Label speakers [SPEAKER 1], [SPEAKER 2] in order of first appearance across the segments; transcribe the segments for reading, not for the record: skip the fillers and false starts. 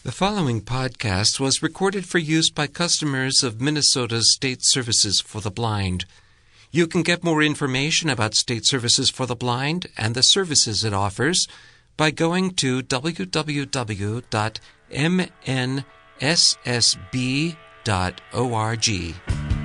[SPEAKER 1] The following podcast was recorded for use by customers of Minnesota's State Services for the Blind. You can get more information about State Services for the Blind and the services it offers by going to www.mnssb.org.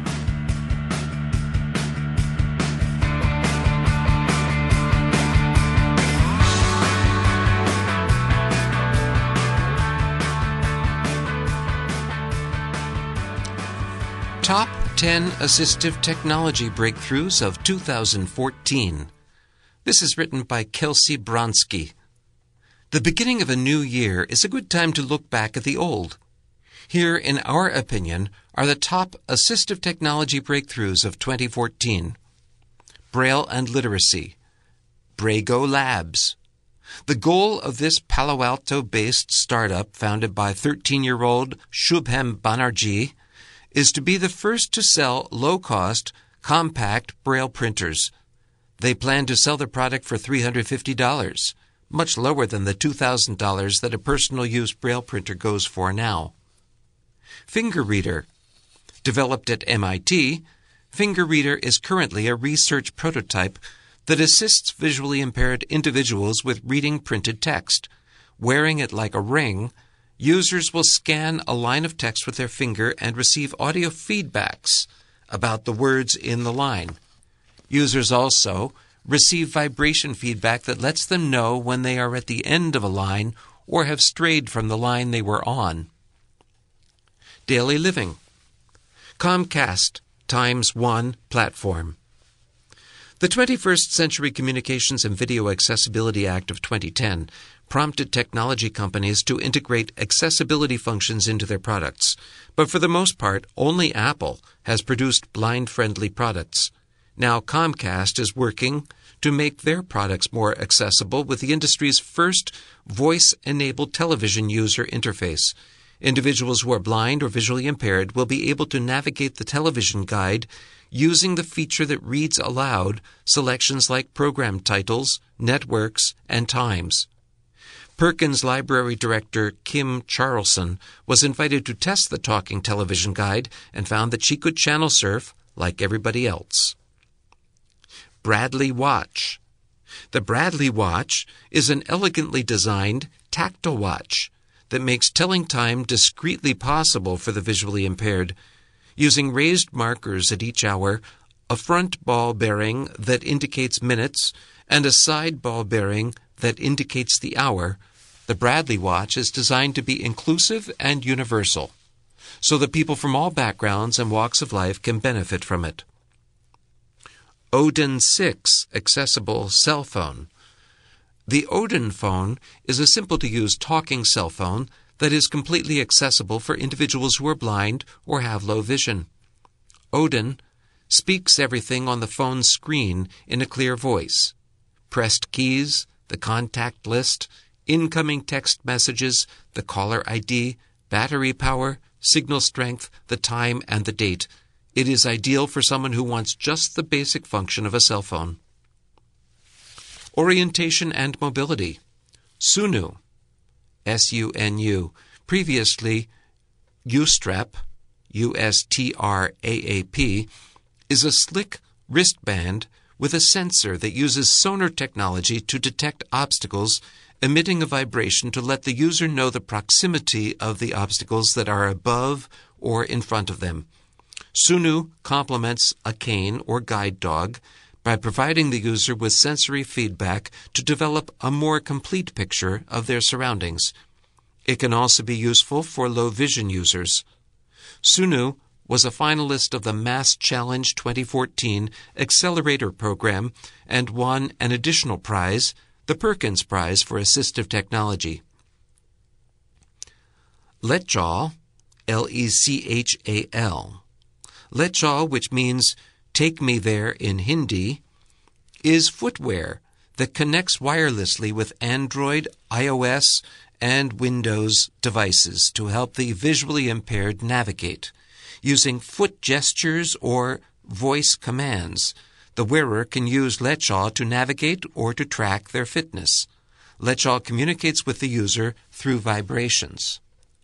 [SPEAKER 1] Top 10 Assistive Technology Breakthroughs of 2014. This is written by Kelsey Bronski. The beginning of a new year is a good time to look back at the old. Here, in our opinion, are the top assistive technology breakthroughs of 2014. Braille and Literacy. Brago Labs. The goal of this Palo Alto-based startup founded by 13-year-old Shubham Banerjee is to be the first to sell low-cost, compact Braille printers. They plan to sell their product for $350, much lower than the $2,000 that a personal use Braille printer goes for now. Finger Reader. Developed at MIT, Finger Reader is currently a research prototype that assists visually impaired individuals with reading printed text. Wearing it like a ring, users will scan a line of text with their finger and receive audio feedbacks about the words in the line. Users also receive vibration feedback that lets them know when they are at the end of a line or have strayed from the line they were on. Daily Living. Comcast X1 Platform. The 21st Century Communications and Video Accessibility Act of 2010 prompted technology companies to integrate accessibility functions into their products. But for the most part, only Apple has produced blind-friendly products. Now Comcast is working to make their products more accessible with the industry's first voice-enabled television user interface. Individuals who are blind or visually impaired will be able to navigate the television guide using the feature that reads aloud selections like program titles, networks, and times. Perkins Library Director Kim Charlson was invited to test the talking television guide and found that she could channel surf like everybody else. Bradley Watch. The Bradley Watch is an elegantly designed tactile watch that makes telling time discreetly possible for the visually impaired. Using raised markers at each hour, a front ball bearing that indicates minutes, and a side ball bearing that indicates the hour, the Bradley Watch is designed to be inclusive and universal, so that people from all backgrounds and walks of life can benefit from it. Odin 6 Accessible Cell Phone. The Odin phone is a simple-to-use talking cell phone that is completely accessible for individuals who are blind or have low vision. Odin speaks everything on the phone's screen in a clear voice. Pressed keys, the contact list, incoming text messages, the caller ID, battery power, signal strength, the time, and the date. It is ideal for someone who wants just the basic function of a cell phone. Orientation and Mobility. Sunu. S-U-N-U. Previously, Ustrap, U-S-T-R-A-A-P, is a slick wristband with a sensor that uses sonar technology to detect obstacles, emitting a vibration to let the user know the proximity of the obstacles that are above or in front of them. Sunu complements a cane or guide dog by providing the user with sensory feedback to develop a more complete picture of their surroundings. It can also be useful for low vision users. Sunu was a finalist of the Mass Challenge 2014 Accelerator Program and won an additional prize, the Perkins Prize for Assistive Technology. Lechal, L-E-C-H-A-L. Lechal, which means take me there in Hindi, is footwear that connects wirelessly with Android, iOS, and Windows devices to help the visually impaired navigate. Using foot gestures or voice commands, the wearer can use Lechal to navigate or to track their fitness. Lechal communicates with the user through vibrations.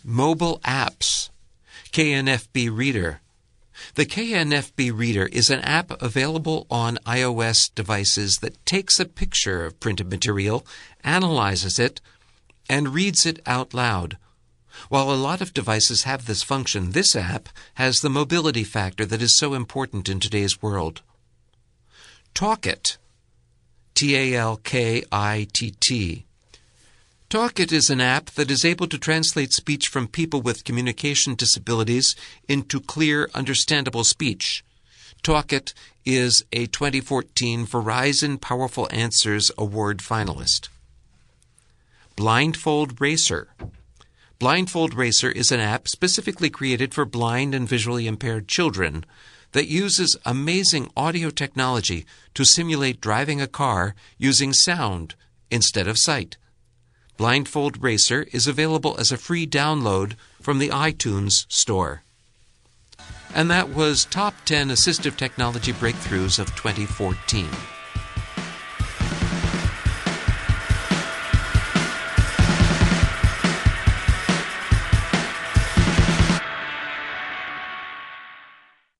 [SPEAKER 1] Mobile apps. KNFB Reader. The KNFB Reader is an app available on iOS devices that takes a picture of printed material, analyzes it, and reads it out loud. While a lot of devices have this function, this app has the mobility factor that is so important in today's world. Talkit. Talkitt. Talkit is an app that is able to translate speech from people with communication disabilities into clear, understandable speech. Talkit is a 2014 Verizon Powerful Answers Award finalist. Blindfold Racer. Blindfold Racer is an app specifically created for blind and visually impaired children that uses amazing audio technology to simulate driving a car using sound instead of sight. Blindfold Racer is available as a free download from the iTunes Store. And that was Top 10 Assistive Technology Breakthroughs of 2014.